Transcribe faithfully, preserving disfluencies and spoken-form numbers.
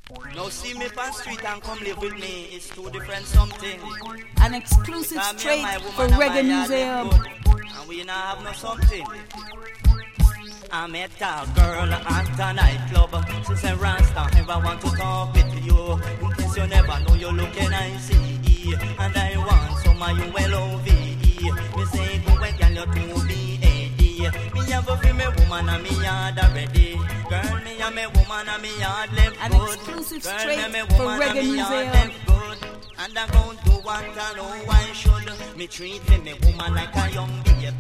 Now see me on street and come live with me. It's two different something. An exclusive straight for Reggae Museum. And we now have no something. I met a girl at a nightclub. She said, Rasta, I want to talk with you. In case you never know, you're looking icy. And I want some of you L O V E. Me say, go and get your two B A D. Me have a female woman and me yard already. Girl, me am a woman and me yard left An good. exclusive Girl, straight me a for woman Reggae and me yard Museum. left good. And I'm going to want to know why should me treat me woman like a young